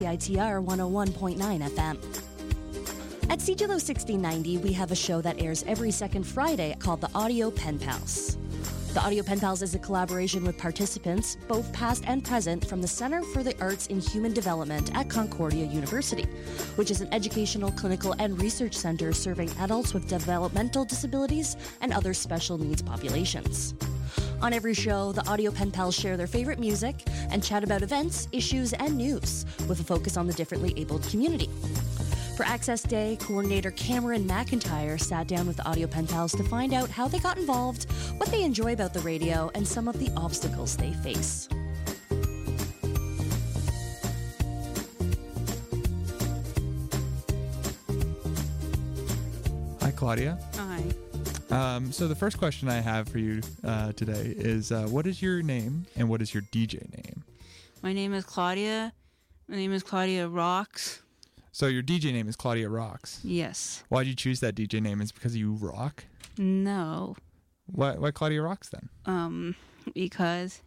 CITR 101.9 FM. At CJLO 1690, we have a show that airs every second Friday called the Audio Pen Pals. The Audio Pen Pals is a collaboration with participants, both past and present, from the Center for the Arts in Human Development at Concordia University, which is an educational, clinical, and research center serving adults with developmental disabilities and other special needs populations. On every show, the Audio Pen Pals share their favorite music and chat about events, issues, and news, with a focus on the differently abled community. For Access Day, coordinator Cameron McIntyre sat down with the Audio Pen Pals to find out how they got involved, what they enjoy about the radio, and some of the obstacles they face. Hi, Claudia. Hi. So the first question I have for you today is, what is your name and what is your DJ name? My name is Claudia. My name is Claudia Rocks. So your DJ name is Claudia Rocks. Yes. Why'd you choose that DJ name? Is it because you rock? No. Why Claudia Rocks then? Because,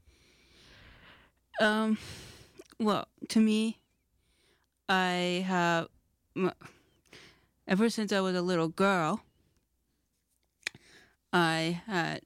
well, to me, I have, ever since I was a little girl, I had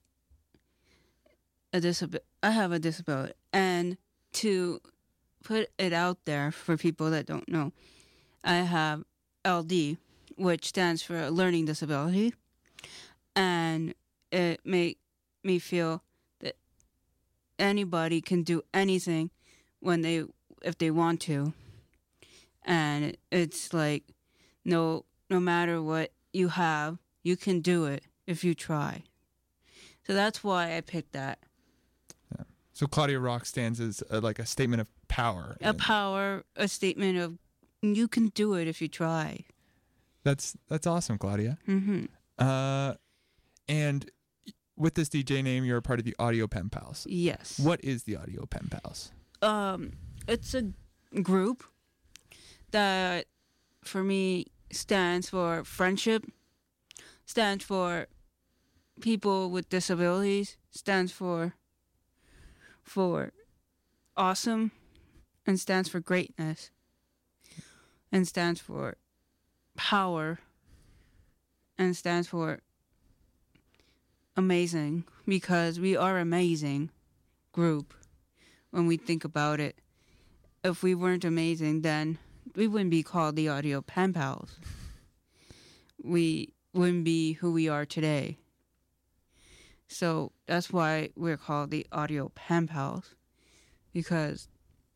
I have a disability, and to put it out there for people that don't know, I have LD, which stands for learning disability, and it made me feel that anybody can do anything if they want to, and it's like no matter what you have, you can do it if you try. So that's why I picked that. Yeah. So Claudia Rock stands as like a statement of power. A statement of you can do it if you try. That's awesome, Claudia. Mm-hmm. And with this DJ name, you're a part of the Audio Pen Pals. Yes. What is the Audio Pen Pals? It's a group that, for me, stands for friendship, stands for people with disabilities, stands for awesome, and stands for greatness, and stands for power, and stands for amazing, because we are amazing group when we think about it. If we weren't amazing, then we wouldn't be called the Audio Pen Pals. We wouldn't be who we are today. So that's why we're called the Audio Pen Pals, because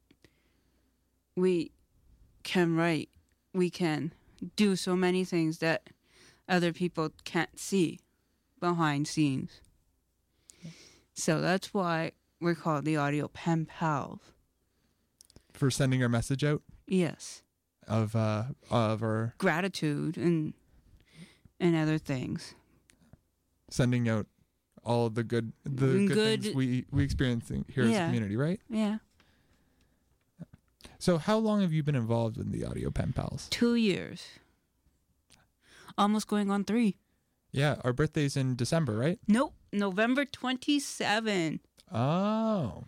we can write, we can do so many things that other people can't see behind scenes. So that's why we're called the Audio Pen Pals. For sending our message out? Yes. Of our gratitude and other things. Sending out all of the good things we experience here as a community, right? Yeah. So how long have you been involved in the Audio Pen Pals? 2 years. Almost going on 3. Yeah, our birthday's in December, right? Nope, November 27. Oh.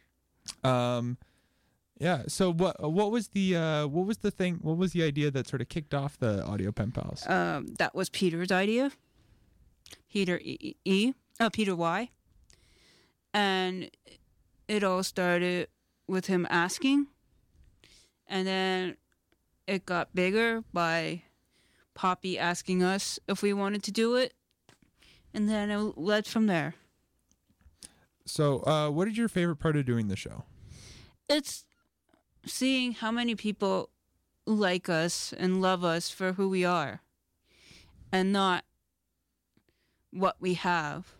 Yeah. So what was the idea that sort of kicked off the Audio Pen Pals? That was Peter's idea. Peter Peter Y. And it all started with him asking, and then it got bigger by Poppy asking us if we wanted to do it, and then it led from there. So, what is your favorite part of doing the show? It's seeing how many people like us and love us for who we are, and not what we have.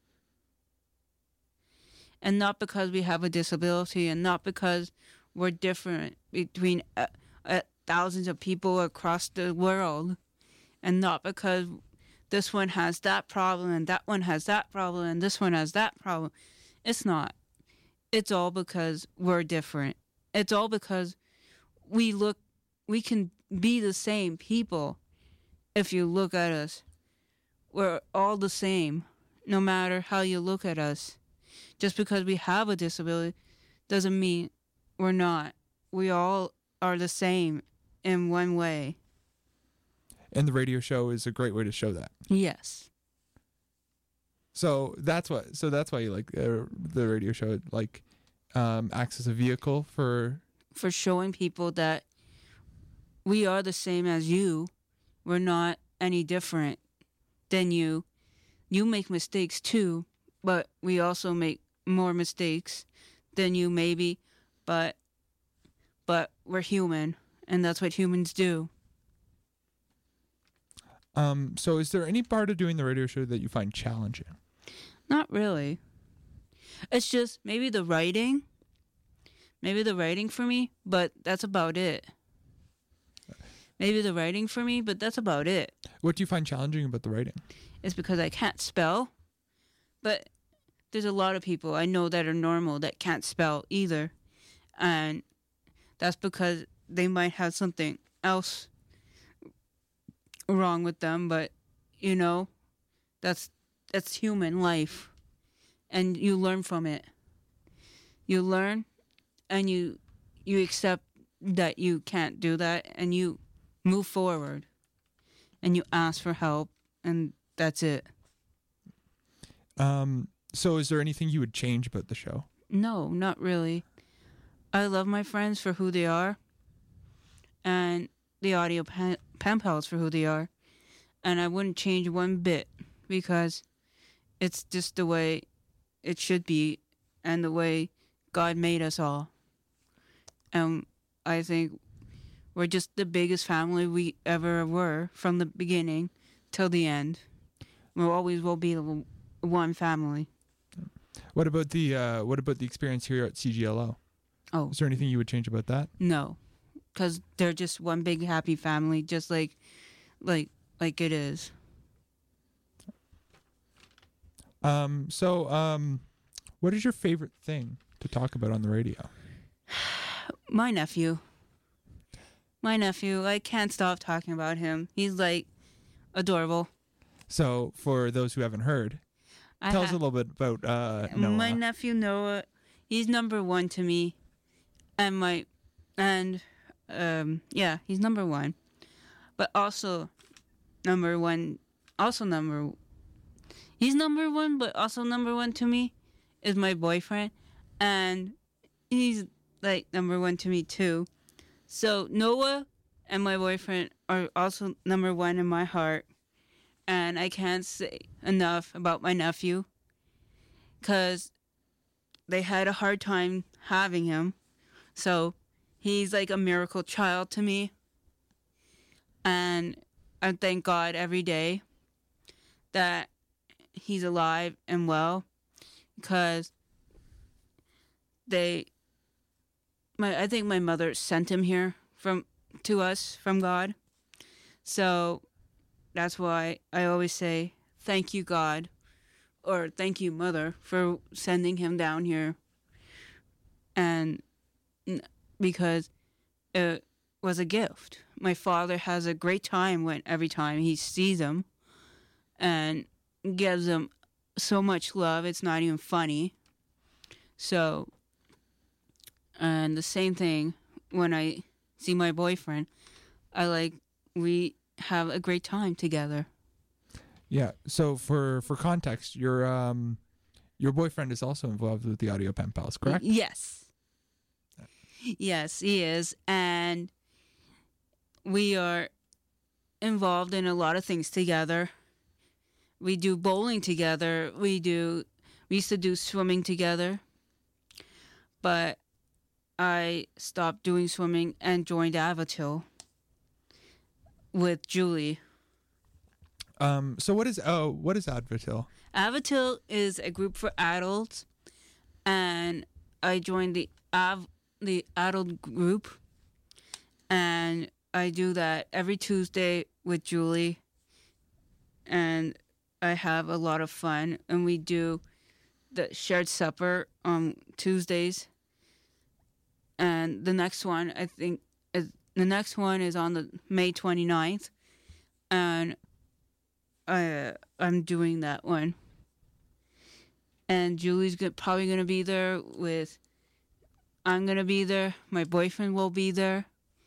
And not because we have a disability, and not because we're different between thousands of people across the world, and not because this one has that problem, and that one has that problem, and this one has that problem. It's not. It's all because we're different. It's all because we can be the same people if you look at us. We're all the same, no matter how you look at us. Just because we have a disability doesn't mean we're not. We all are the same in one way. And the radio show is a great way to show that. Yes. So that's why you like the radio show. It like acts as a vehicle for showing people that we are the same as you. We're not any different than you. You make mistakes too, but we also make more mistakes than you maybe, but we're human, and that's what humans do. So is there any part of doing the radio show that you find challenging? Not really. It's just maybe the writing for me, but that's about it. Maybe the writing for me, but that's about it. What do you find challenging about the writing? It's because I can't spell, but there's a lot of people I know that are normal that can't spell either, and that's because they might have something else wrong with them, but you know, that's human life, and you learn from it. You learn, and you accept that you can't do that, and you move forward, and you ask for help, and that's it. So is there anything you would change about the show? No, not really. I love my friends for who they are, and the audio pen pals for who they are, and I wouldn't change one bit because it's just the way it should be and the way God made us all. And I think we're just the biggest family we ever were from the beginning till the end. We always will be one family. What about the experience here at CGLO? Oh, is there anything you would change about that? No, because they're just one big happy family, just like it is. What is your favorite thing to talk about on the radio? My nephew. I can't stop talking about him. He's like adorable. So for those who haven't heard, tell us a little bit about Noah. My nephew Noah. He's number one to me, he's number one. But also number one. He's number one, but also number one to me is my boyfriend, and he's like number one to me too. So Noah and my boyfriend are also number one in my heart, and I can't say enough about my nephew because they had a hard time having him. So he's like a miracle child to me, and I thank God every day that he's alive and well, because I think my mother sent him here to us from God. So that's why I always say thank you, God, or thank you, Mother, for sending him down here. And because it was a gift. My father has a great time every time he sees him, and gives him so much love, it's not even funny. So, and the same thing when I see my boyfriend, we have a great time together. Yeah. So for context, your boyfriend is also involved with the Audio Pen Pals, correct? Yes. Yes, he is, and we are involved in a lot of things together. We do bowling together. We used to do swimming together, but I stopped doing swimming and joined Avatil with Julie. So what is Avatil? Avatil is a group for adults, and I joined the adult group, and I do that every Tuesday with Julie, and I have a lot of fun, and we do the shared supper on Tuesdays. And the next one, I think, is on the May 29th, and I'm doing that one. And Julie's probably going to be there I'm going to be there. My boyfriend will be there.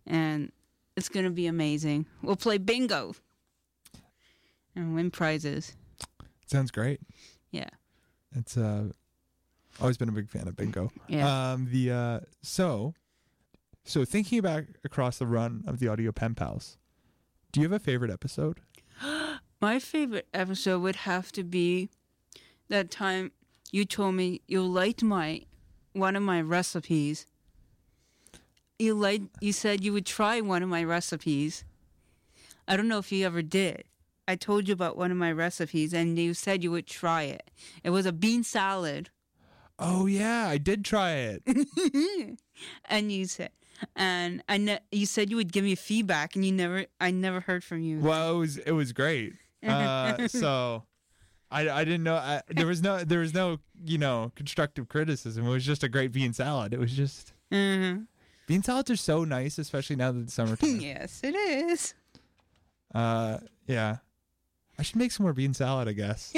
and it's going to be amazing. We'll play bingo and win prizes. Sounds great. Yeah. It's always been a big fan of bingo. Yeah. So thinking back across the run of the Audio Pen Pals, do you have a favorite episode? My favorite episode would have to be that time you told me you liked one of my recipes. You said you would try one of my recipes. I don't know if you ever did. I told you about one of my recipes, and you said you would try it. It was a bean salad. Oh yeah, I did try it. And you said, you said you would give me feedback, and I never heard from you. Well, it was great. So I didn't know there was no constructive criticism. It was just a great bean salad. It was just bean salads are so nice, especially now that it's summertime. Yes, it is. Yeah. I should make some more bean salad, I guess.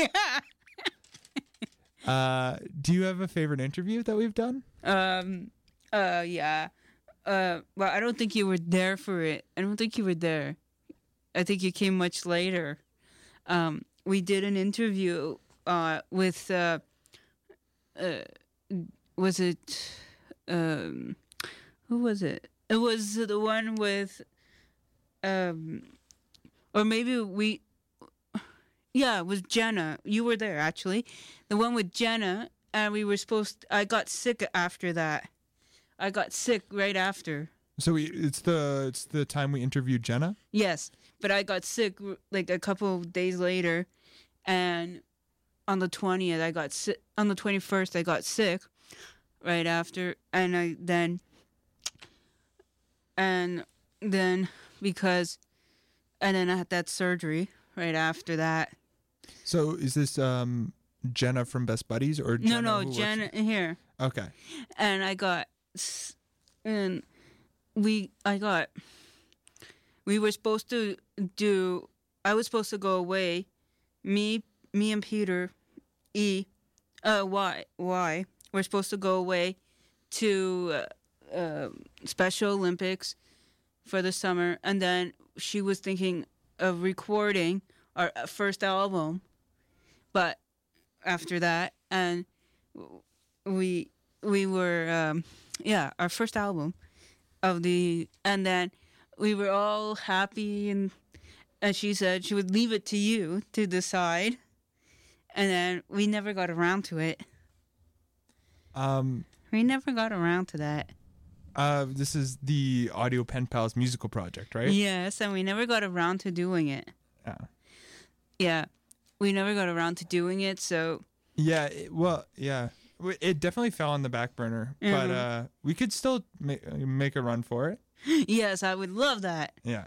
Do you have a favorite interview that we've done? Yeah. Well, I don't think you were there for it. I don't think you were there. I think you came much later. We did an interview with was it who was it? It was the one with or maybe it was Jenna. You were there, actually. The one with Jenna, and we were I got sick after that. I got sick right after. So it's the time we interviewed Jenna? Yes, but I got sick like a couple of days later, and on the 20th I got sick. On the 21st I got sick right after, and then I had that surgery right after that. So is this Jenna from Best Buddies or Jenna? No, Jenna here. Okay. And we were supposed to do. I was supposed to go away. Me and Peter, Y. We're supposed to go away to Special Olympics for the summer, and then she was thinking of recording our first album, but after that, and we were our first album and then we were all happy, and she said she would leave it to you to decide, and then we never got around to it. We never got around to that. This is the Audio Pen Pals musical project, right? Yes, and we never got around to doing it. Yeah, we never got around to doing it, so... Yeah, it definitely fell on the back burner, but we could still make a run for it. Yes, I would love that. Yeah.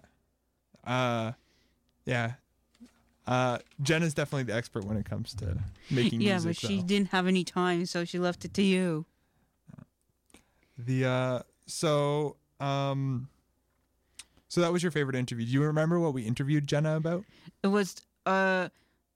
Jenna's definitely the expert when it comes to making music. Yeah, but she didn't have any time, so she left it to you. So that was your favorite interview. Do you remember what we interviewed Jenna about? It was the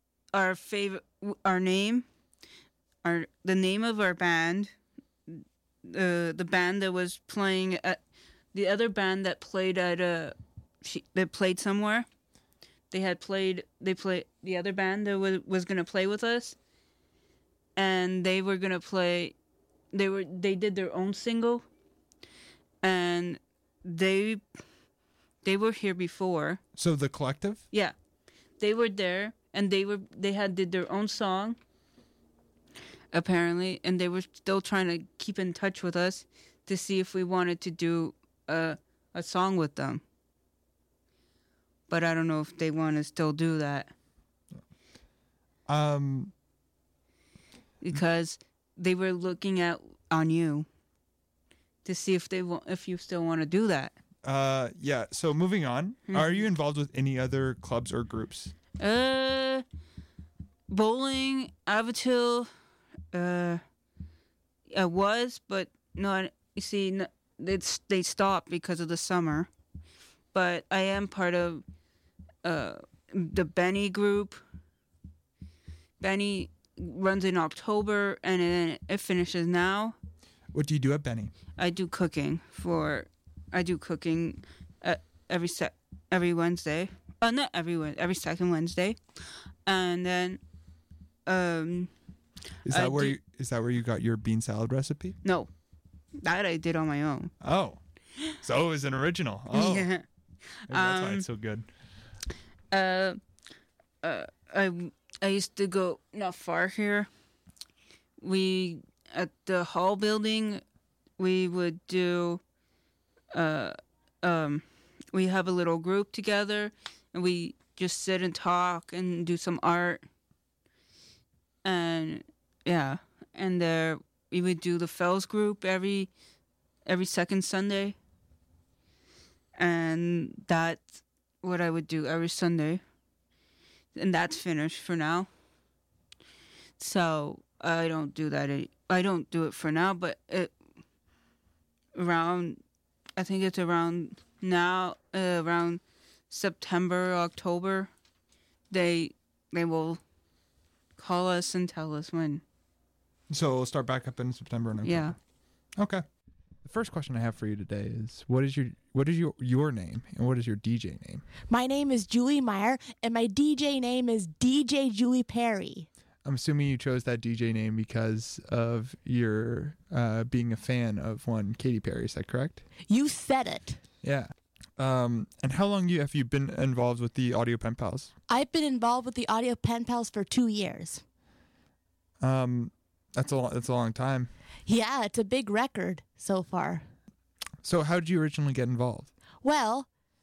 name of our band, the band that was playing at the other band that played at that played somewhere. They played the other band that was going to play with us, and they were going to play. They did their own single, and they were here before. So the Collective? Yeah, they were there, and did their own song, apparently, and they were still trying to keep in touch with us to see if we wanted to do a song with them. But I don't know if they want to still do that. Because they were looking on you to see if you still want to do that. Yeah. So moving on, are you involved with any other clubs or groups? Bowling, Avatil, I was, but no. You see, they stopped because of the summer. But I am part of the Benny group. Benny runs in October, and then it finishes now. What do you do at Benny? I do cooking for I do cooking every Wednesday. Not every second Wednesday, and then Is that where you got your bean salad recipe? no, that I did on my own. Oh, so it was an original. Oh, Yeah. maybe that's why it's so good. I used to go not far here. We at the hall building, we would do. We have a little group together, and we just sit and talk and do some art. And yeah, and there we would do the Fells group every second Sunday. And that's what I would do every Sunday. And that's finished for now. So I don't do that. I don't do it for now, but I think it's around now, around September, October, they will call us and tell us when. So we'll start back up in September and October. Yeah. Okay. The first question I have for you today is what is your name and what is your DJ name? My name is Julie Meyer, and my DJ name is DJ Julie Perry. I'm assuming you chose that DJ name because of your being a fan of one Katy Perry. Is that correct? You said it. Yeah. And how long have you been involved with the Audio Pen Pals? I've been involved with the Audio Pen Pals for 2 years. That's a long time. Yeah, it's a big record so far. So how did you originally get involved? Well,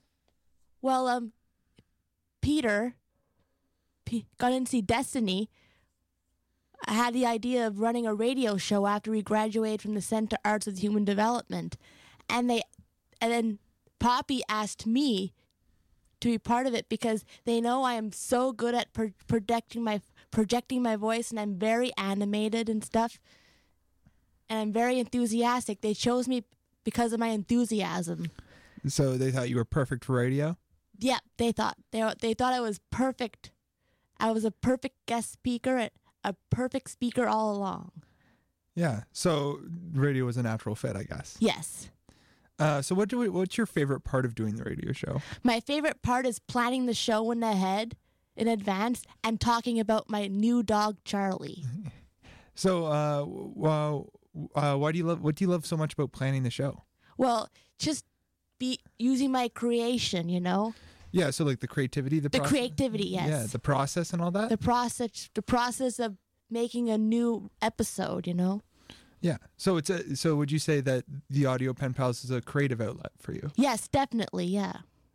Peter got into Destiny. I had the idea of running a radio show after we graduated from the Center Arts with Human Development, and then Poppy asked me to be part of it because they know I am so good at projecting my voice, and I'm very animated and stuff, and I'm very enthusiastic. They chose me because of my enthusiasm. So they thought you were perfect for radio? Yeah, they thought I was perfect. I was a perfect guest speaker, a perfect speaker all along. Yeah. So radio was a natural fit, I guess. Yes. So what's your favorite part of doing the radio show? My favorite part is planning the show in advance and talking about my new dog Charlie. So what do you love so much about planning the show? Well, just be using my creation, you know. Yeah, so like the creativity, creativity, yes. Yeah, the process and all that. The process of making a new episode, you know. Yeah. So so would you say that the Audio Pen Pals is a creative outlet for you? Yes, definitely. Yeah.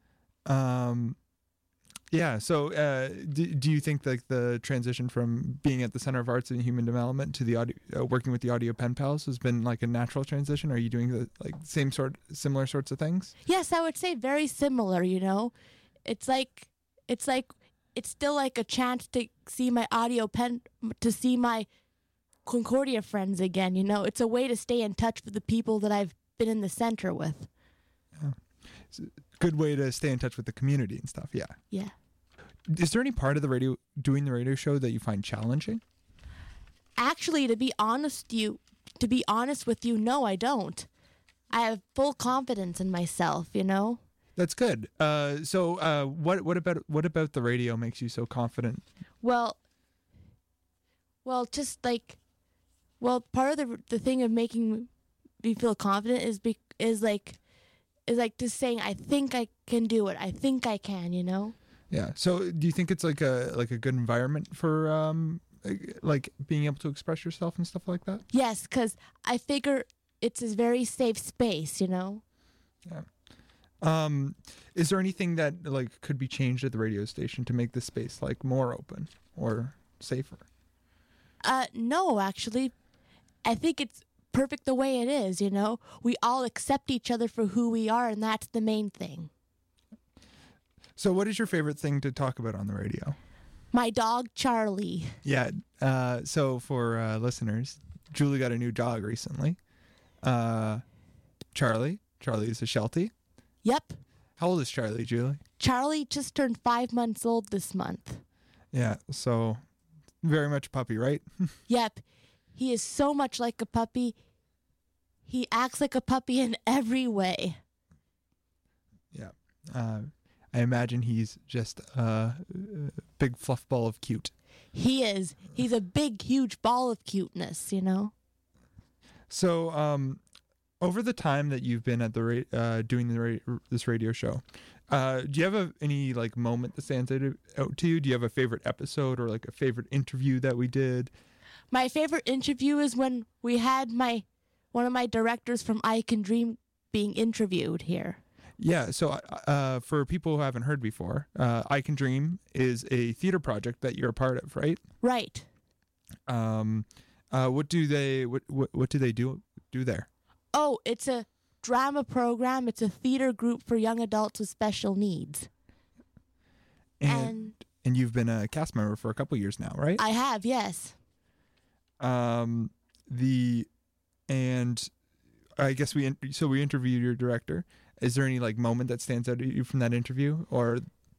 Yeah. So do you think like the transition from being at the Center of Arts and Human Development to the working with the Audio Pen Pals has been like a natural transition? Are you doing the like similar sorts of things? Yes, I would say very similar, you know. It's still like a chance to see my to see my Concordia friends again, you know. It's a way to stay in touch with the people that I've been in the center with. Yeah. It's a good way to stay in touch with the community and stuff, yeah. Yeah. Is there any part of doing the radio show that you find challenging? Actually, to be honest with you, no, I don't. I have full confidence in myself, you know. That's good. So what about the radio makes you so confident? Well, just like, part of the thing of making me feel confident is like just saying I think I can do it. I think I can, you know. Yeah. So do you think it's like a good environment for like being able to express yourself and stuff like that? Yes, because I figure it's a very safe space, you know. Yeah. Is there anything that like could be changed at the radio station to make the space like more open or safer? No, actually. I think it's perfect the way it is, you know. We all accept each other for who we are, and that's the main thing. So what is your favorite thing to talk about on the radio? My dog, Charlie. Yeah. So for listeners, Julie got a new dog recently. Charlie. Charlie is a Sheltie. Yep. How old is Charlie, Julie? Charlie just turned 5 months old this month. Yeah, so very much a puppy, right? Yep. He is so much like a puppy. He acts like a puppy in every way. I imagine he's just a big fluff ball of cute. He is. He's a big, huge ball of cuteness, you know? So, over the time that you've been at the doing this radio show, do you have any like moment that stands out to you? Do you have a favorite episode or like a favorite interview that we did? My favorite interview is when we had one of my directors from I Can Dream being interviewed here. Yeah, so for people who haven't heard before, I Can Dream is a theater project that you're a part of, right? Right. What do they do there? Oh, it's a drama program. It's a theater group for young adults with special needs. And you've been a cast member for a couple years now, right? I have, yes. And I guess we interviewed your director. Is there any like moment that stands out to you from that interview, or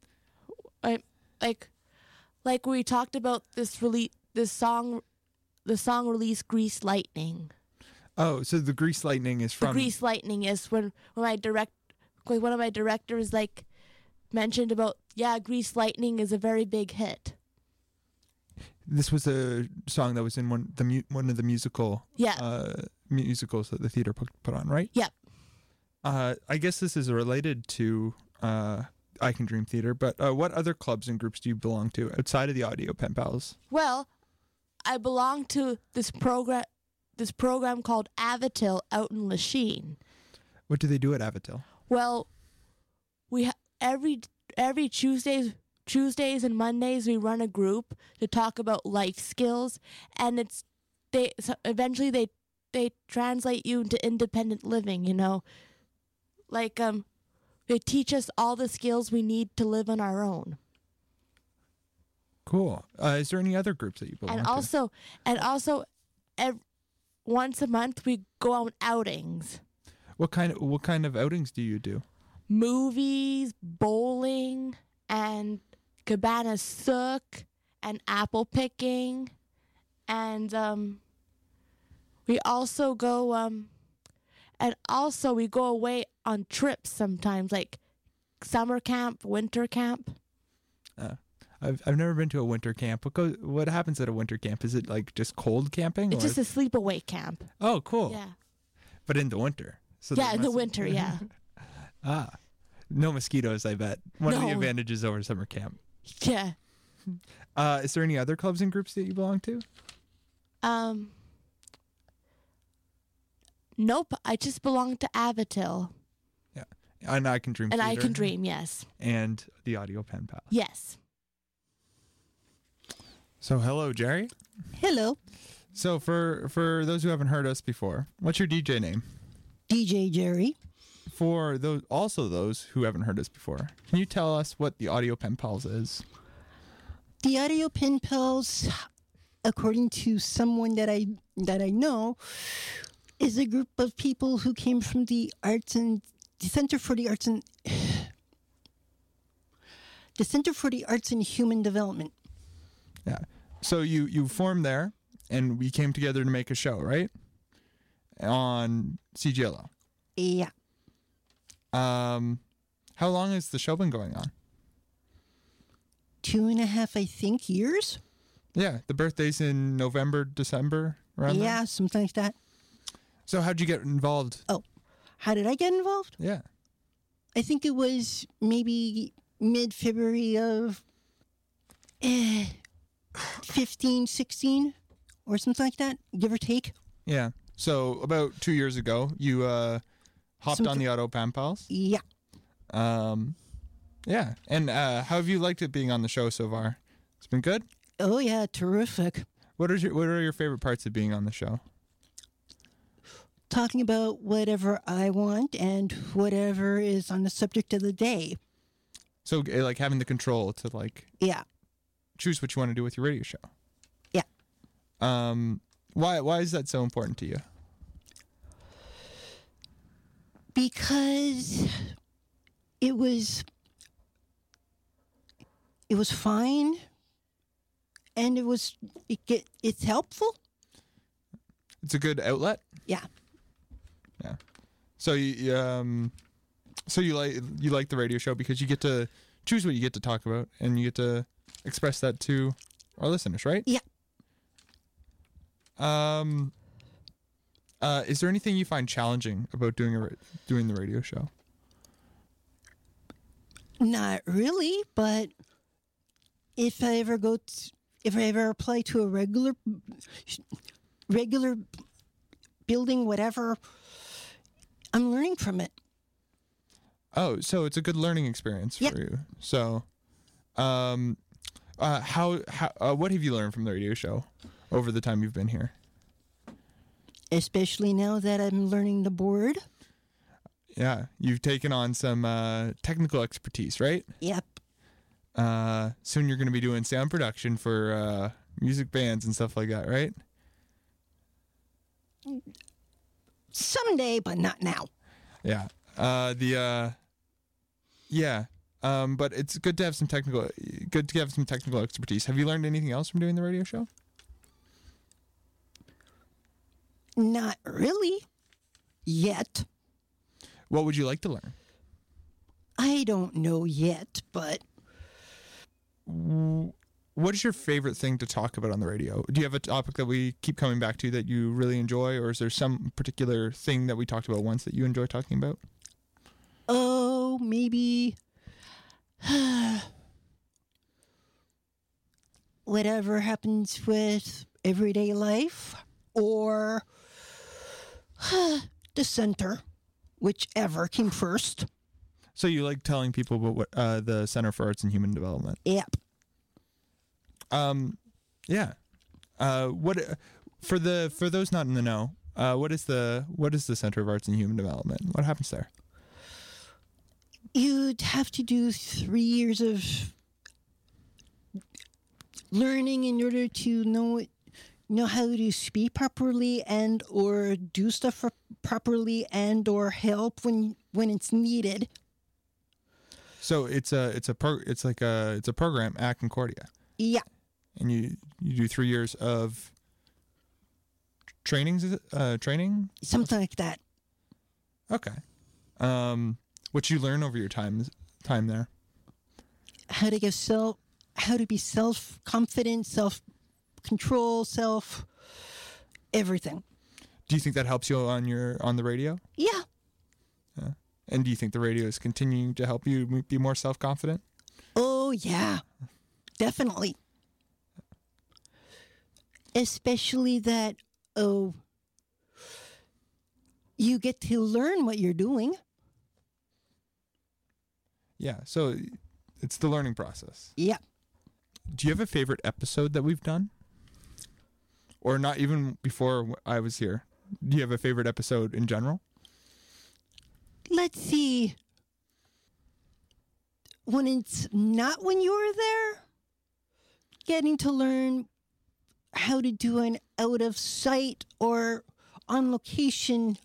like we talked about the song release Grease Lightning. Oh, so the Grease Lightning is from... The Grease Lightning is when one of my directors like mentioned about, Grease Lightning is a very big hit. This was a song that was in one of the musicals that the theater put on, right? Yep. I guess this is related to I Can Dream Theater, but what other clubs and groups do you belong to outside of the Audio Pen Pals? Well, I belong to this program called Avatil out in Lachine. What do they do at Avatil? Well, we every Tuesdays and Mondays we run a group to talk about life skills, and eventually they translate you into independent living, you know. Like they teach us all the skills we need to live on our own. Cool. Is there any other groups that you belong to? And also, once a month we go on outings. What kind of outings do you do? Movies, bowling, and cabana sook, and apple picking, and we also go we go away on trips sometimes, like summer camp, winter camp. I've never been to a winter camp. What happens at a winter camp? Is it like just cold camping? It's just a sleepaway camp. Oh, cool. Yeah. But in the winter. So in the winter, yeah. No mosquitoes, I bet. One of the advantages over summer camp. Yeah. Is there any other clubs and groups that you belong to? Nope. I just belong to Avatil. Yeah. And I Can Dream And Theater. I Can Dream, yes. And the Audio Pen Pal. Yes. So hello, Jerry. Hello. So for those who haven't heard us before, what's your DJ name? DJ Jerry. For those who haven't heard us before, can you tell us what the Audio Pen Pals is? The Audio Pen Pals, according to someone that I know, is a group of people who came from the Center for the Arts and Human Development. Yeah. So you formed there, and we came together to make a show, right? On CGLO. Yeah. How long has the show been going on? 2.5, I think, years. Yeah, the birthday's in November, December, around there? Yeah, something like that. So how'd you get involved? Oh, how did I get involved? Yeah. I think it was maybe mid-February of 15, 16, or something like that, give or take. Yeah. So about 2 years ago, you hopped on the Audio Pen Pals. Yeah. Yeah. And how have you liked it being on the show so far? It's been good? Oh, yeah, terrific. What are your favorite parts of being on the show? Talking about whatever I want and whatever is on the subject of the day. So like having the control to like choose what you want to do with your radio show. Yeah. Why is that so important to you? Because it was fine, and it's helpful. It's a good outlet. Yeah. Yeah. So So you like the radio show because you get to choose what you get to talk about, and you get to express that to our listeners, right? Yeah. Is there anything you find challenging about doing the radio show? Not really, but if I ever apply to a regular building, whatever, I'm learning from it. Oh, so it's a good learning experience for you. So, what have you learned from the radio show over the time you've been here? Especially now that I'm learning the board. Yeah, you've taken on some technical expertise, right? Yep. Soon you're going to be doing sound production for music bands and stuff like that, right? Someday, but not now. Yeah. But it's good to have some technical expertise. Have you learned anything else from doing the radio show? Not really. Yet. What would you like to learn? I don't know yet, but what is your favorite thing to talk about on the radio? Do you have a topic that we keep coming back to that you really enjoy, or is there some particular thing that we talked about once that you enjoy talking about? Oh, maybe whatever happens with everyday life, or the center, whichever came first. So you like telling people about what the Center for Arts and Human Development? Yep. Yeah. What for those not in the know? What is the Center of Arts and Human Development? What happens there? You'd have to do 3 years of learning in order to know how to speak properly and or do stuff properly and or help when it's needed. So it's a program at Concordia. Yeah. And you do 3 years of training? Something like that. Okay. What you learn over your time there? How to be self-confident, self-control, everything. Do you think that helps you on the radio? Yeah. And do you think the radio is continuing to help you be more self-confident? Oh, yeah. Definitely. Especially that, you get to learn what you're doing. Yeah, so it's the learning process. Yeah. Do you have a favorite episode that we've done? Or not even before I was here? Do you have a favorite episode in general? Let's see. When it's not when you were there, getting to learn how to do an out of sight or on location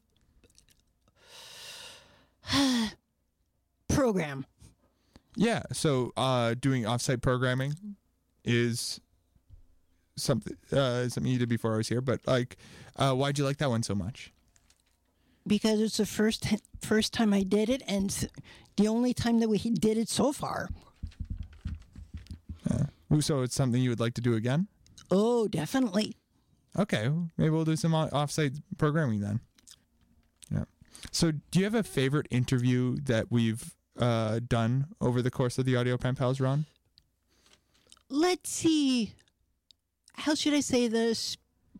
program. Yeah, so doing offsite programming is something you did before I was here, but why'd you like that one so much? Because it's the first time I did it, and the only time that we did it so far. So it's something you would like to do again? Oh, definitely. Okay, maybe we'll do some offsite programming then. Yeah. So do you have a favorite interview that we've done over the course of the Audio Pen Pals run? Let's see. How should I say this?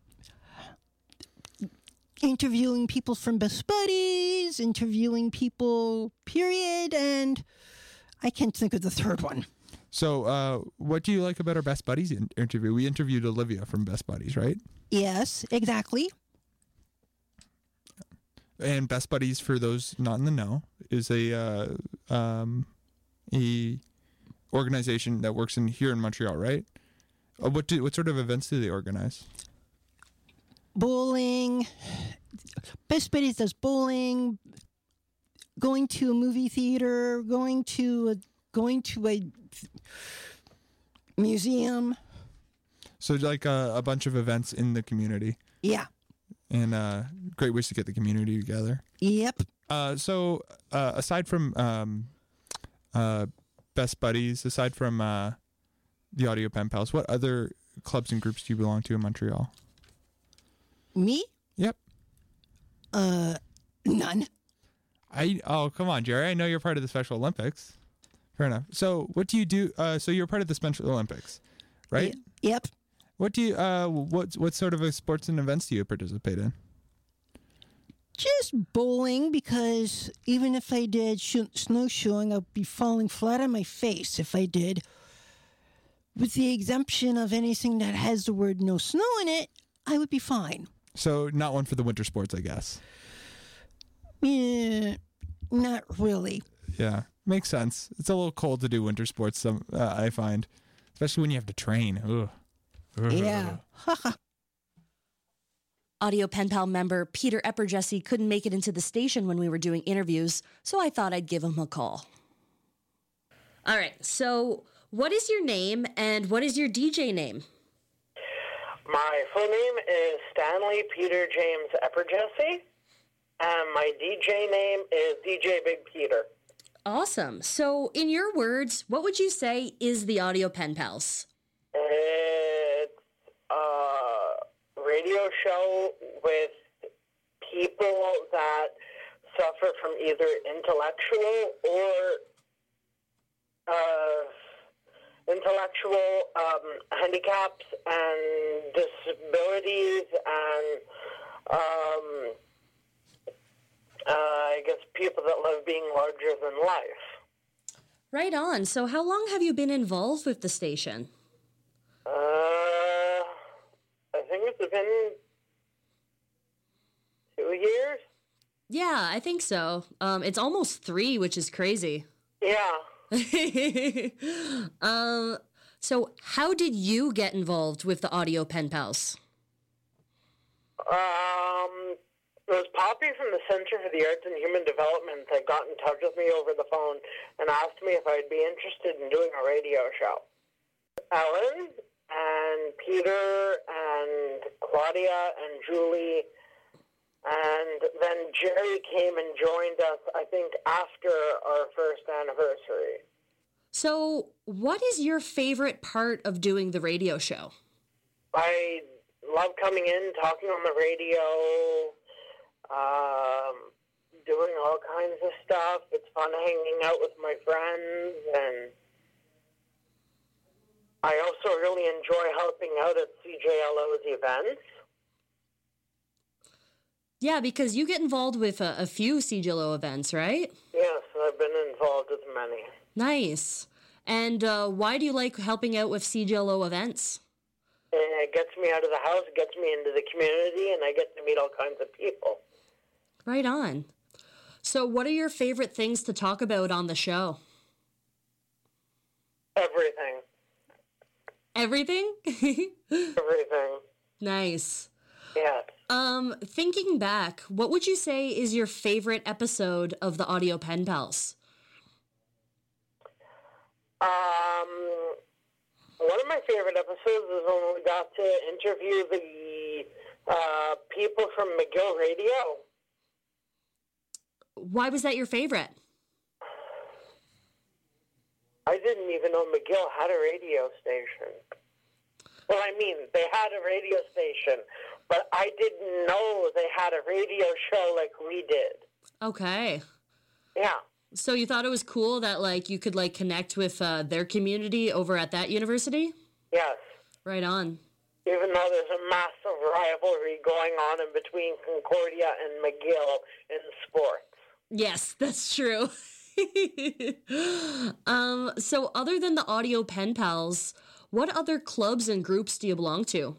Interviewing people from Best Buddies, interviewing people, period, and I can't think of the third one. So what do you like about our Best Buddies interview? We interviewed Olivia from Best Buddies, right? Yes, exactly. And Best Buddies, for those not in the know, is a organization that works here in Montreal, right? What sort of events do they organize? Bowling. Best Buddies does bowling. Going to a movie theater. Going to a museum. So like a bunch of events in the community. Yeah. And great ways to get the community together. Yep. So aside from Best Buddies, aside from the Audio Pen Pals, what other clubs and groups do you belong to in Montreal? Me? Yep. None. Oh, come on, Jerry. I know you're part of the Special Olympics. Fair enough. So what do you do? So you're part of the Special Olympics, right? Yep. What do you? What sort of sports and events do you participate in? Just bowling, because even if I did snowshoeing, I'd be falling flat on my face if I did. With the exemption of anything that has the word no snow in it, I would be fine. So not one for the winter sports, I guess. Yeah, not really. Yeah, makes sense. It's a little cold to do winter sports, I find. Especially when you have to train. Ugh. Yeah. Audio Pen Pal member Peter Epperjesse couldn't make it into the station when we were doing interviews, so I thought I'd give him a call. All right, so what is your name and what is your DJ name? My full name is Stanley Peter James Epperjesse, and my DJ name is DJ Big Peter. Awesome. So in your words, what would you say is the Audio Pen Pals? It's a radio show with people that suffer from either intellectual handicaps and disabilities and I guess people that love being larger than life. Right on. So how long have you been involved with the station? I think it's been 2 years. Yeah, I think so. It's almost 3, which is crazy. Yeah. So how did you get involved with the Audio Pen Pals? It was Poppy from the Center for the Arts and Human Development that got in touch with me over the phone and asked me if I'd be interested in doing a radio show. Ellen and Peter and Claudia and Julie, and then Jerry came and joined us, I think, after our first anniversary. So what is your favorite part of doing the radio show? I love coming in, talking on the radio, doing all kinds of stuff. It's fun hanging out with my friends, and I also really enjoy helping out at CJLO's events. Yeah, because you get involved with a few CJLO events, right? Yes, I've been involved with many. Nice. And why do you like helping out with CJLO events? And it gets me out of the house, it gets me into the community, and I get to meet all kinds of people. Right on. So what are your favorite things to talk about on the show? Everything. Everything? Everything. Nice. Yes. Thinking back, what would you say is your favorite episode of the Audio Pen Pals? One of my favorite episodes is when we got to interview the people from McGill Radio. Why was that your favorite? I didn't even know McGill had a radio station. Well, I mean, they had a radio station, but I didn't know they had a radio show like we did. Okay. Yeah. So you thought it was cool that, like, you could, like, connect with their community over at that university? Yes. Right on. Even though there's a massive rivalry going on in between Concordia and McGill in sports. Yes, that's true. So other than the Audio Pen Pals, what other clubs and groups do you belong to?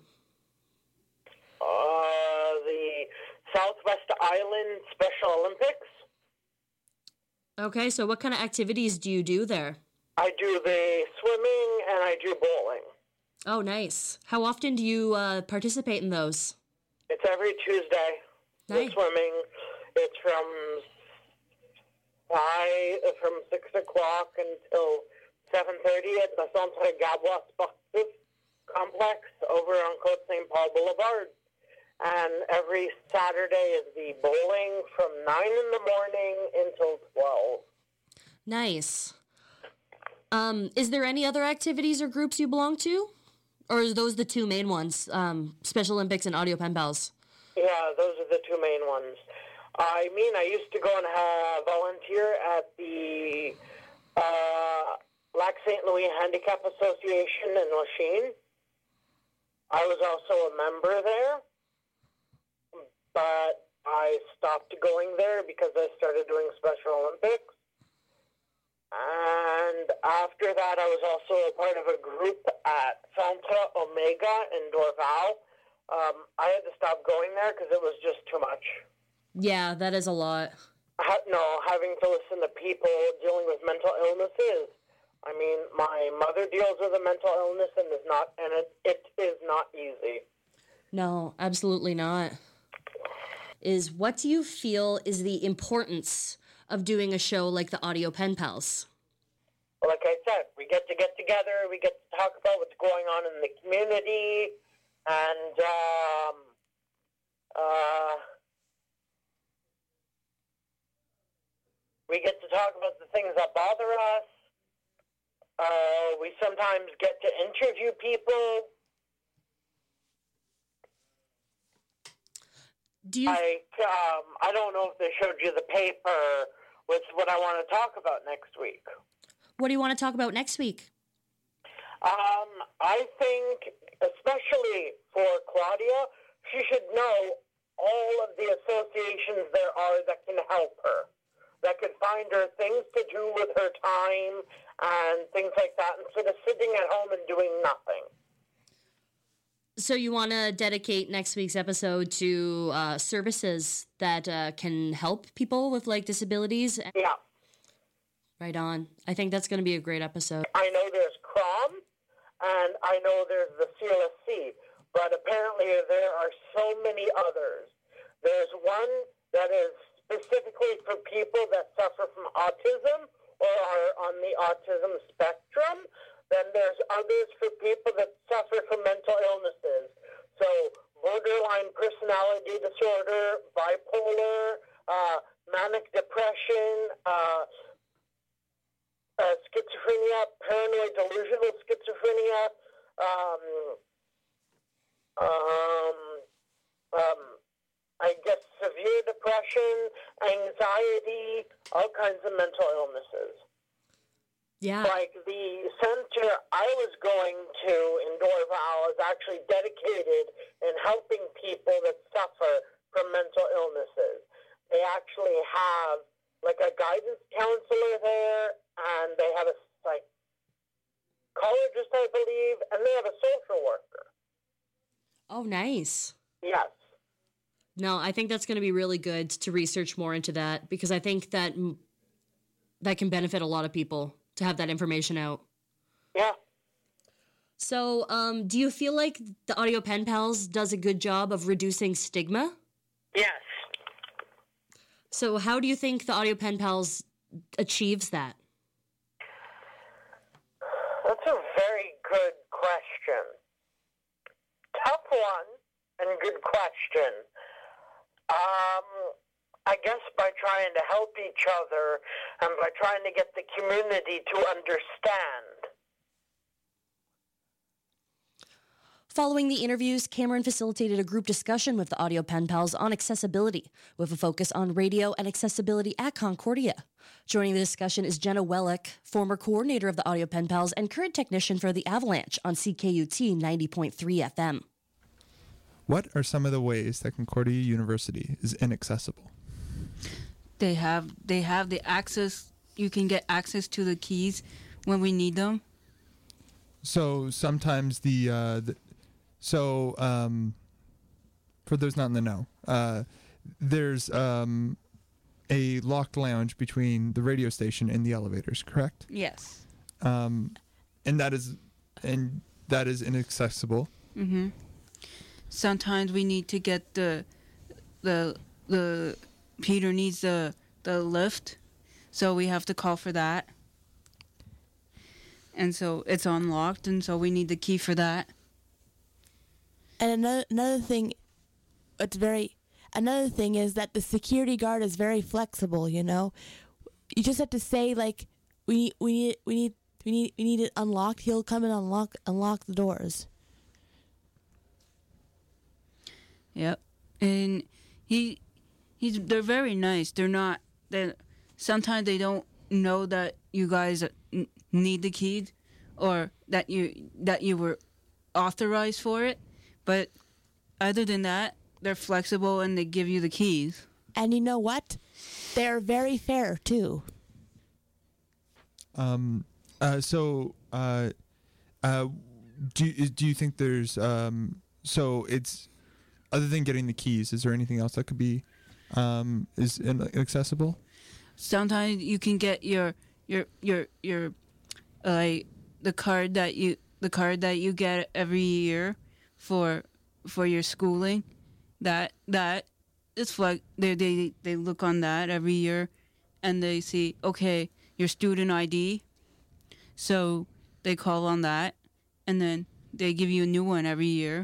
The Southwest Island Special Olympics. Okay, so what kind of activities do you do there? I do the swimming and I do bowling. Oh, nice. How often do you participate in those? It's every Tuesday. Nice. The swimming. It's from 6 o'clock until 7:30 at the Centre Gabois Sportif complex over on Côte Saint Paul Boulevard. And every Saturday is the bowling from 9 in the morning until 12. Nice. Is there any other activities or groups you belong to? Or are those the two main ones, Special Olympics and Audio Pen Pals? Yeah, those are the two main ones. I mean, I used to go and volunteer at the Lac St. Louis Handicap Association in Lachine. I was also a member there, but I stopped going there because I started doing Special Olympics. And after that, I was also a part of a group at Centre Omega in Dorval. I had to stop going there because it was just too much. Yeah, that is a lot. Having to listen to people dealing with mental illnesses. I mean, my mother deals with a mental illness and it is not easy. No, absolutely not. What do you feel is the importance of doing a show like the Audio Pen Pals? Well, like I said, we get together, we get to talk about what's going on in the community, and we get to talk about the things that bother us. We sometimes get to interview people. I don't know if they showed you the paper with what I want to talk about next week. What do you want to talk about next week? I think, especially for Claudia, she should know all of the associations there are that can help her, that could find her things to do with her time and things like that, instead of sitting at home and doing nothing. So you want to dedicate next week's episode to services that can help people with disabilities? Yeah. Right on. I think that's going to be a great episode. I know there's CROM, and I know there's the CLSC, but apparently there are so many others. There's one that is specifically for people that suffer from autism or are on the autism spectrum. Then there's others for people that suffer from mental illnesses. So borderline personality disorder, bipolar, manic depression, schizophrenia, paranoid delusional schizophrenia, I guess severe depression, anxiety, all kinds of mental illnesses. Yeah. Like the center I was going to in Dorval is actually dedicated in helping people that suffer from mental illnesses. They actually have a guidance counselor there, and they have a psychologist, I believe, and they have a social worker. Oh, nice. Yes. No, I think that's going to be really good to research more into that, because I think that can benefit a lot of people to have that information out. Yeah. So, do you feel like the Audio Pen Pals does a good job of reducing stigma? Yes. So how do you think the Audio Pen Pals achieves that? That's a very good question. Tough one and good question. I guess by trying to help each other and by trying to get the community to understand. Following the interviews, Cameron facilitated a group discussion with the Audio Pen Pals on accessibility, with a focus on radio and accessibility at Concordia. Joining the discussion is Jenna Wellick, former coordinator of the Audio Pen Pals and current technician for the Avalanche on CKUT 90.3 FM. What are some of the ways that Concordia University is inaccessible? They have the access. You can get access to the keys when we need them. So sometimes for those not in the know, there's a locked lounge between the radio station and the elevators, correct? Yes. And that is inaccessible. Mm-hmm. Sometimes we need to get the Peter needs the lift, so we have to call for that. And so it's unlocked, and so we need the key for that. And another thing, it's very. Another thing is that the security guard is very flexible. You know, you just have to say like, we need it unlocked. He'll come and unlock the doors. Yep, and they're very nice. They're not. Sometimes they don't know that you guys need the keys, or that you were authorized for it. But other than that, they're flexible and they give you the keys. And you know what? They're very fair too. Do you think there's so it's other than getting the keys, is there anything else that could be is inaccessible? Sometimes you can get your the card that you get every year for your schooling. That it's like they look on that every year, and they see, okay, your student ID. So they call on that, and then they give you a new one every year.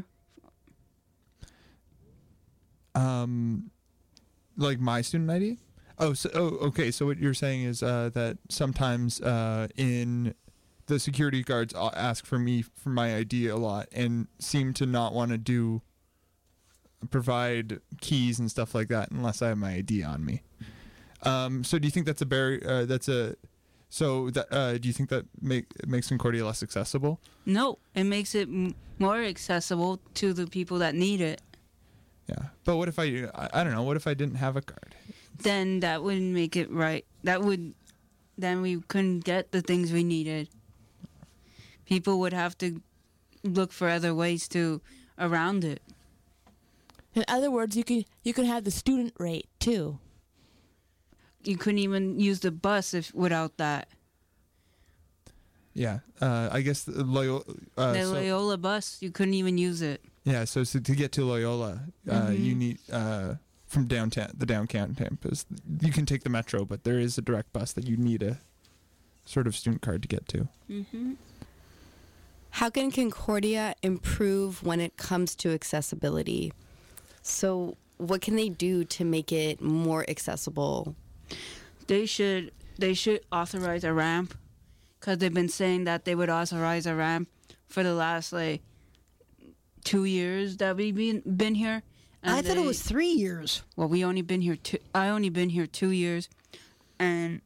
Like my student ID? Okay. So what you're saying is that sometimes in the security guards ask for my ID a lot and seem to not want to provide keys and stuff like that unless I have my ID on me. So do you think that's a barrier? Do you think that makes Concordia less accessible? No, it makes it more accessible to the people that need it. Yeah, but what if I don't know? What if I didn't have a card? Then that wouldn't make it right. Then we couldn't get the things we needed. People would have to look for other ways around it. In other words, you can have the student rate too. You couldn't even use the bus without that. Yeah, I guess the Loyola bus, you couldn't even use it. Yeah, so to get to Loyola, you need from the downtown campus. You can take the metro, but there is a direct bus that you need a sort of student card to get to. Mm-hmm. How can Concordia improve when it comes to accessibility? So what can they do to make it more accessible? They should authorize a ramp, because they've been saying that they would authorize a ramp for the last 2 years that we've been here. And I thought it was 3 years. Well, I only been here 2 years, and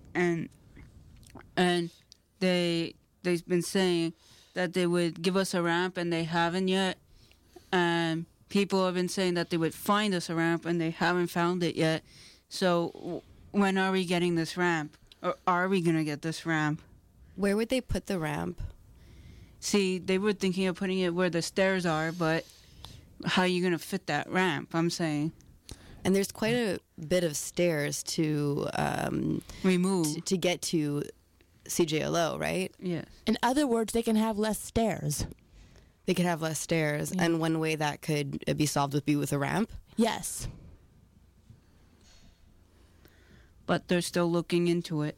they've been saying that they would give us a ramp, and they haven't yet. And people have been saying that they would find us a ramp, and they haven't found it yet. So when are we getting this ramp? Or are we going to get this ramp? Where would they put the ramp? See, they were thinking of putting it where the stairs are, but how are you going to fit that ramp, I'm saying? And there's quite a bit of stairs to remove to get to CJLO, right? Yes. In other words, they can have less stairs. They could have less stairs, and one way that could be solved would be with a ramp. Yes. But they're still looking into it.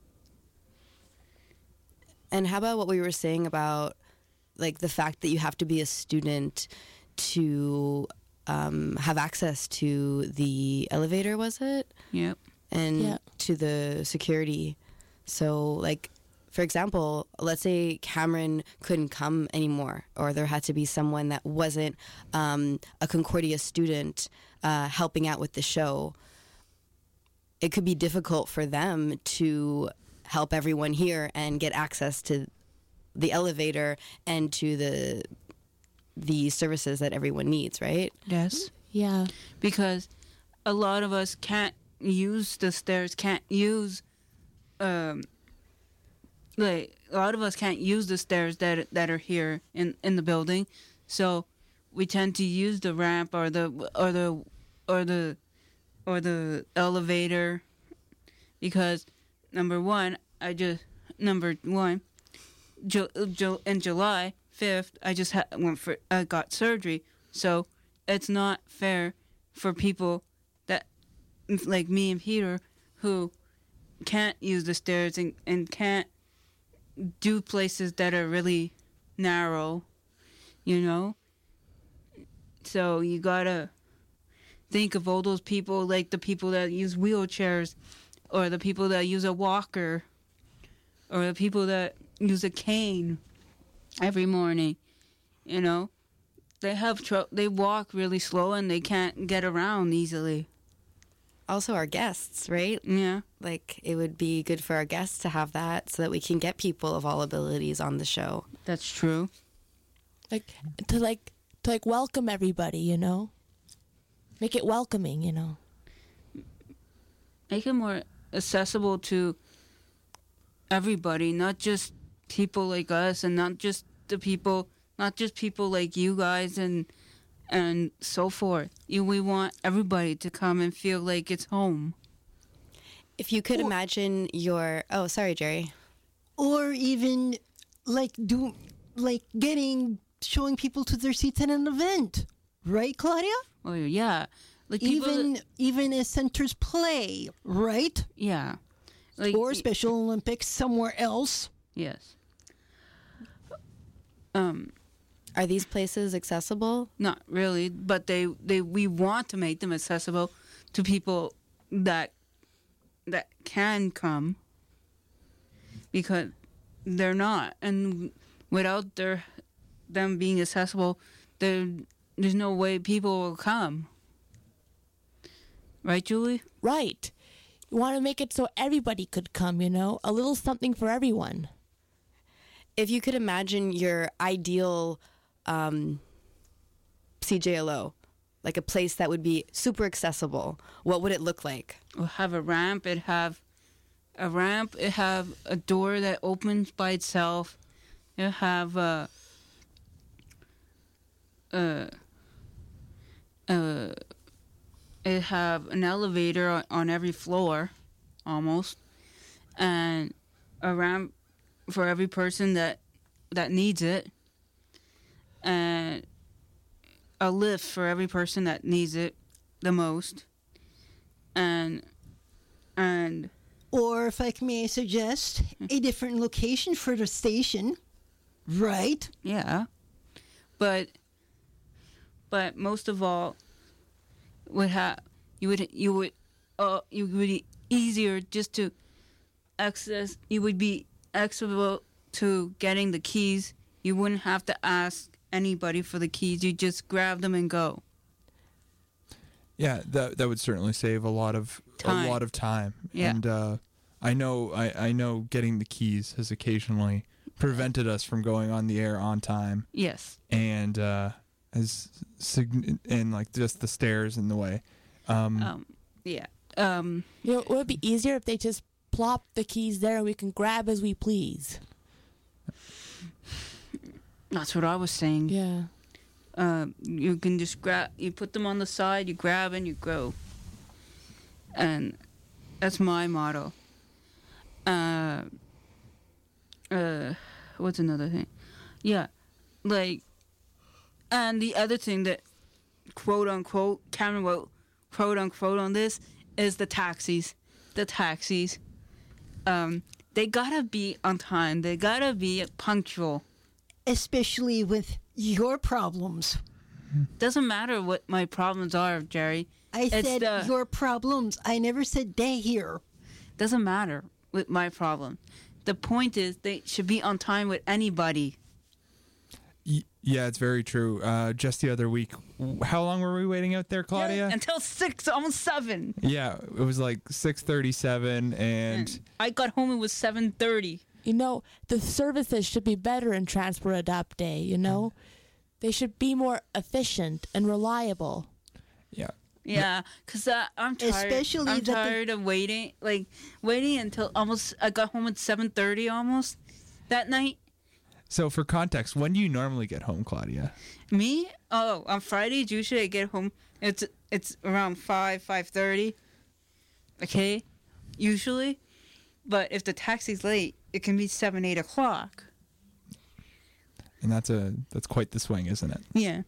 And how about what we were saying about the fact that you have to be a student to have access to the elevator, was it? Yep. And to the security. So, for example, let's say Cameron couldn't come anymore, or there had to be someone that wasn't a Concordia student helping out with the show. It could be difficult for them to help everyone here and get access to the elevator and to the services that everyone needs, right? Yes. Yeah. Because a lot of us can't use the stairs, a lot of us can't use the stairs that are here in the building, so we tend to use the ramp or the elevator, because number one, in July 5th, I just I got surgery, so it's not fair for people that like me and Peter who can't use the stairs and can't do places that are really narrow, So you gotta think of all those people, like the people that use wheelchairs, or the people that use a walker, or the people that use a cane every morning. You know, they have they walk really slow and they can't get around easily. Also, our guests, right? Yeah. Like, it would be good for our guests to have that so that we can get people of all abilities on the show. That's true. Like to welcome everybody, you know? Make it welcoming, you know? Make it more accessible to everybody, not just people like us, and not just people like you guys and so forth. We want everybody to come and feel like it's home. If you could imagine your... Oh, sorry, Jerry. Or even showing people to their seats at an event, right, Claudia? Oh yeah, like people even a center's play, right? Yeah, like, or Special Olympics somewhere else. Yes. Are these places accessible? Not really, but we want to make them accessible to people that can come, because they're not, and without them being accessible, there's no way people will come. Right, Julie? Right. You want to make it so everybody could come, you know? A little something for everyone. If you could imagine your ideal CJLO, like a place that would be super accessible, what would it look like? We'll have a ramp. It have a door that opens by itself. It'll have it have an elevator on every floor, almost, and a ramp for every person that needs it, and a lift for every person that needs it the most, and or if I may suggest, a different location for the station, right? yeah, but most of all, you would be easier just to access. You would be accessible to getting the keys. You wouldn't have to ask anybody for the keys. You just grab them and go. Yeah, that would certainly save a lot of time. Yeah. And I know getting the keys has occasionally prevented us from going on the air on time. Yes. And like just the stairs in the way. Yeah. You know, it would be easier if they just plop the keys there and we can grab as we please. That's what I was saying. Yeah. You can just grab. You put them on the side. You grab and you go. And that's my motto. What's another thing? Yeah, like, and the other thing that, quote unquote, Cameron wrote, quote unquote, on this is the taxis. The taxis. They gotta be on time. They gotta be punctual. Especially with your problems. Doesn't matter what my problems are, Jerry. I said your problems. I never said they here. Doesn't matter with my problem. The point is they should be on time with anybody. Yeah, it's very true. Just the other week, how long were we waiting out there, Claudia? Until 6, almost 7. Yeah, it was like 6:37, and I got home. It was 7:30. You know, the services should be better in Transport Adapt Day, you know? They should be more efficient and reliable. Yeah. Yeah, because I'm tired. Especially I'm tired of waiting. Like, waiting until almost... I got home at 7:30 almost that night. So for context, when do you normally get home, Claudia? Me? Oh, on Fridays, usually I get home. It's around 5:30. Okay? Usually. But if the taxi's late, it can be 7, 8 o'clock. And that's quite the swing, isn't it? Yeah.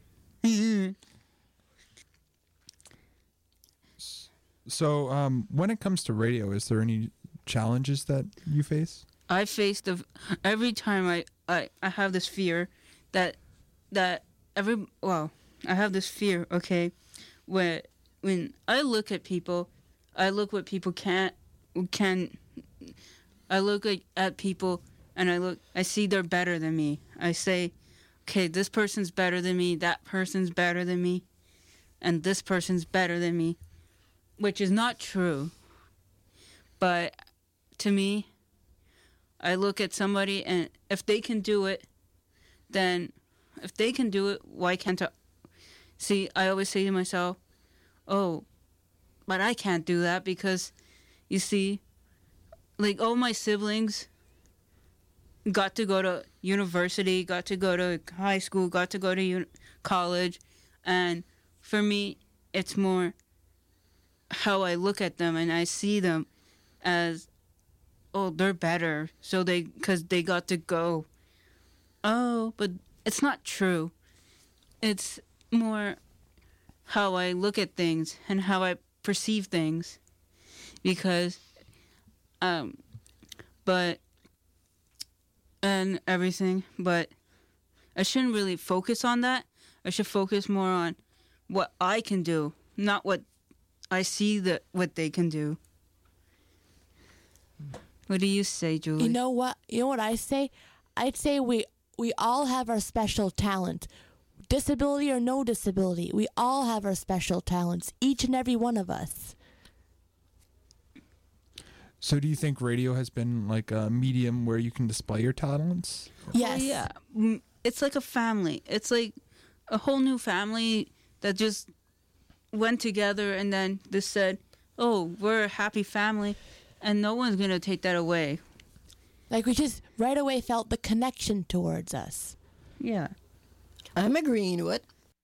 So when it comes to radio, is there any challenges that you face? I face every time I have this fear that I have this fear, okay, when when I look at people, I look what people can. I look at people and I see they're better than me. I say, okay, this person's better than me, that person's better than me, and this person's better than me, which is not true. But to me, I look at somebody, and if they can do it, then if they can do it, why can't I? See, I always say to myself, oh, but I can't do that because, you see, like all my siblings got to go to university, got to go to high school, got to go to college, and for me, it's more how I look at them, and I see them as, oh, they're better, because they got to go. Oh, but it's not true. It's more how I look at things and how I perceive things, because, and everything, but I shouldn't really focus on that. I should focus more on what I can do, not what I see what they can do. What do you say, Julie? You know what? You know what I say? I'd say we all have our special talent. Disability or no disability, we all have our special talents, each and every one of us. So do you think radio has been like a medium where you can display your talents? Yes. Yeah. It's like a family. It's like a whole new family that just went together and then just said, oh, we're a happy family, and no one's going to take that away. Like we just right away felt the connection towards us. Yeah. I'm agreeing with.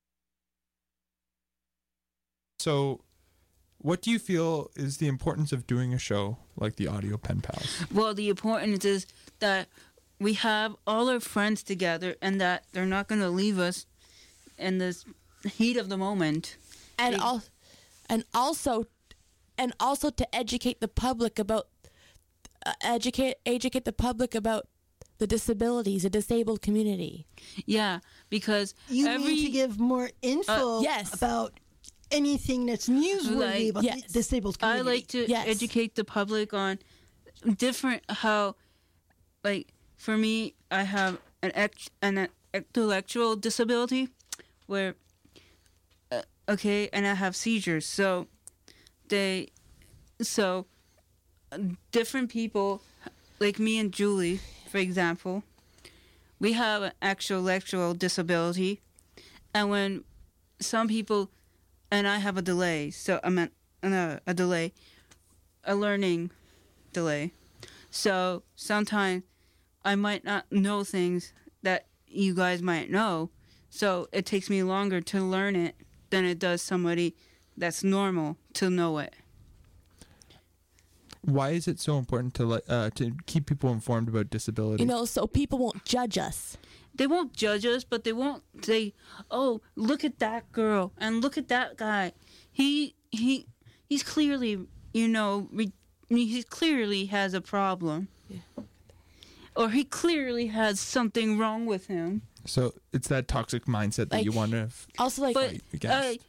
So what do you feel is the importance of doing a show like the Audio Pen Pals? Well, the importance is that we have all our friends together and that they're not going to leave us in this heat of the moment. And also to educate the public about educate the public about the disabilities, the disabled community. Yeah, because You need to give more info yes. about anything that's newsworthy about yes. the disabled I community. like to Yes. educate the public on different how, like, for me, I have an intellectual disability where, okay, and I have seizures. So different people, like me and Julie, for example, we have an actual intellectual disability, and when some people, and I have a delay, so I meant a learning delay. So sometimes I might not know things that you guys might know, so it takes me longer to learn it than it does somebody that's normal to know it. Why is it so important to keep people informed about disability? You know, so people won't judge us. They won't judge us, but they won't say, "Oh, look at that girl and look at that guy. He's clearly, he clearly has a problem, or he clearly has something wrong with him." So it's that toxic mindset that Like, you want to Also, like, But fight against.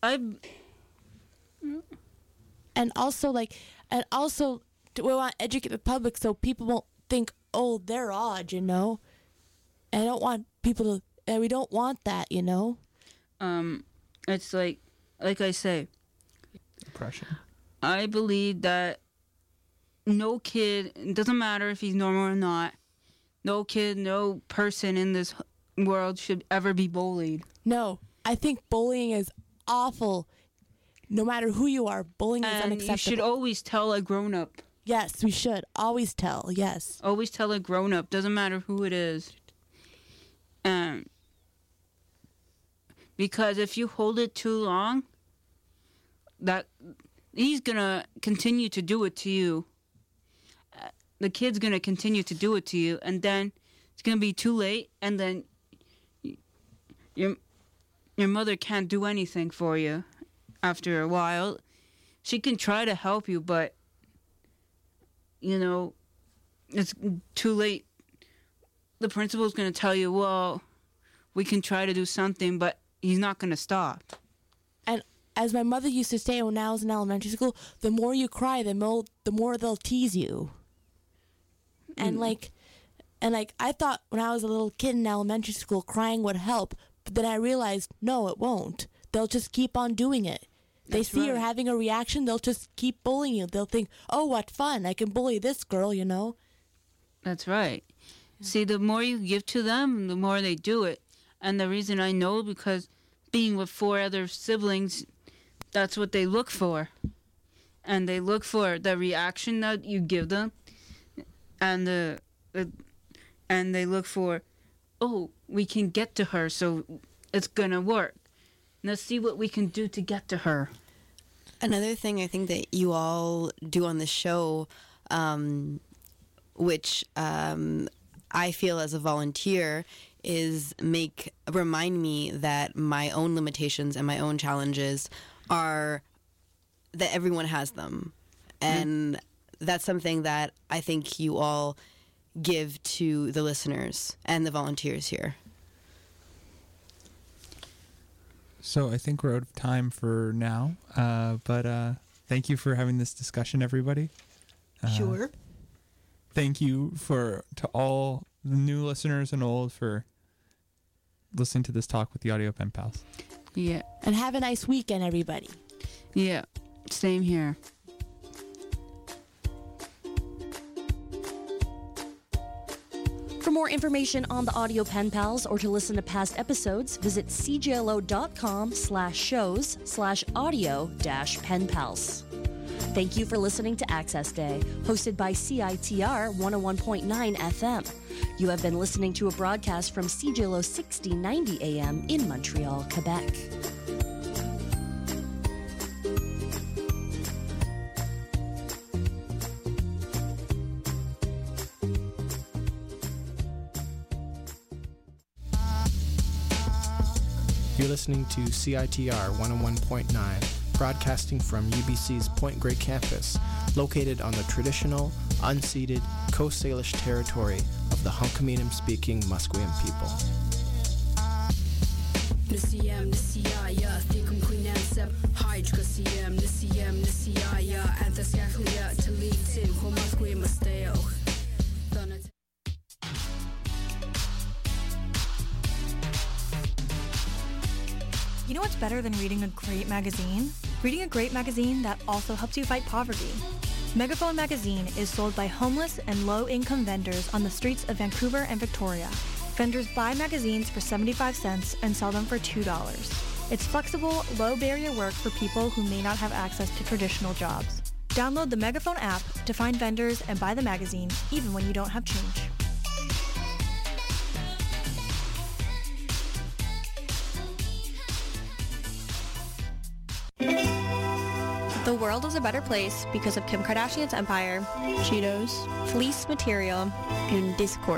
we want to educate the public so people won't think, oh, they're odd, you know. And I don't want people to, and we don't want that, you know. It's like I say, Depression. I believe that no kid, it doesn't matter if he's normal or not, no kid, no person in this world should ever be bullied. No, I think bullying is awful. No matter who you are, bullying is And unacceptable. you should always tell a grown-up. Yes, we should. Always tell, yes. Always tell a grown-up, doesn't matter who it is. Because if you hold it too long, that he's going to continue to do it to you. The kid's going to continue to do it to you, and then it's going to be too late, and then your mother can't do anything for you after a while. She can try to help you, but, it's too late. The principal's going to tell you, well, we can try to do something, but he's not going to stop. as my mother used to say when I was in elementary school, the more you cry, the more they'll tease you. And I thought when I was a little kid in elementary school, crying would help, but then I realized, no, it won't. They'll just keep on doing it. They see you're having a reaction, they'll just keep bullying you. They'll think, oh, what fun, I can bully this girl, you know? That's right. See, the more you give to them, the more they do it. And the reason I know, because being with 4 other siblings, that's what they look for. And they look for the reaction that you give them. And and they look for, oh, we can get to her, so it's going to work. Let's see what we can do to get to her. Another thing I think that you all do on the show, which I feel as a volunteer, is remind me that my own limitations and my own challenges are that everyone has them. And that's something that I think you all give to the listeners and the volunteers here. So I think we're out of time for now, but thank you for having this discussion, everybody. Sure. Thank you to all the new listeners and old for listening to this talk with the Audio Pen Pals. Yeah. And have a nice weekend, everybody. Yeah. Same here. For more information on the Audio Pen Pals or to listen to past episodes, visit cglo.com/shows/audio-penpals. Thank you for listening to Access Day, hosted by CITR 101.9 FM. You have been listening to a broadcast from CGLO 6090 AM in Montreal, Quebec. You're listening to CITR 101.9, broadcasting from UBC's Point Grey campus, located on the traditional, unceded Coast Salish territory of the Hunkaminam-speaking Musqueam people. You know what's better than reading a great magazine? Reading a great magazine that also helps you fight poverty. Megaphone magazine is sold by homeless and low-income vendors on the streets of Vancouver and Victoria. Vendors buy magazines for 75 cents and sell them for $2. It's flexible, low-barrier work for people who may not have access to traditional jobs. Download the Megaphone app to find vendors and buy the magazine, even when you don't have change. The world is a better place because of Kim Kardashian's empire, Cheetos, fleece material, and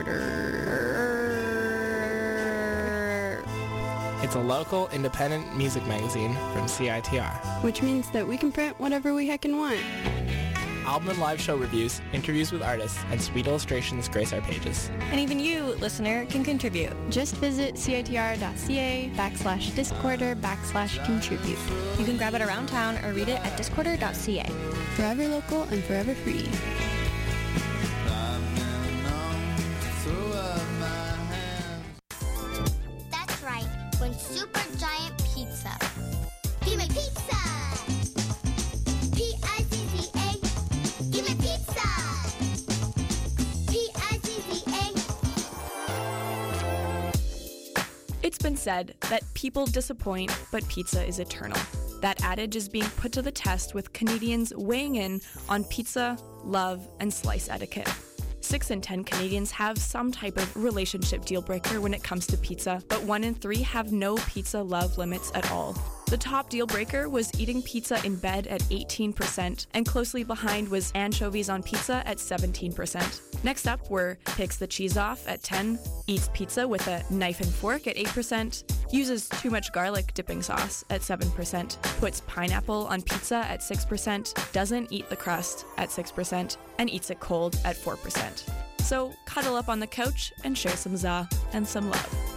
Discorder. It's a local, independent music magazine from CITR. Which means that we can print whatever we heckin' want. Album and live show reviews, interviews with artists, and sweet illustrations grace our pages. And even you, listener, can contribute. Just visit citr.ca/discorder/contribute. You can grab it around town or read it at discorder.ca. Forever local and forever free. That's right. When Super Giant Pizza. Give me pizza! P-I-Z-Z-A. Give me pizza! P-I-Z-Z-A. It's been said that people disappoint, but pizza is eternal. That adage is being put to the test with Canadians weighing in on pizza, love, and slice etiquette. 6 in 10 Canadians have some type of relationship deal breaker when it comes to pizza, but 1 in 3 have no pizza love limits at all. The top deal breaker was eating pizza in bed at 18%, and closely behind was anchovies on pizza at 17%. Next up were picks the cheese off at 10%, eats pizza with a knife and fork at 8%, uses too much garlic dipping sauce at 7%, puts pineapple on pizza at 6%, doesn't eat the crust at 6%, and eats it cold at 4%. So cuddle up on the couch and share some za and some love.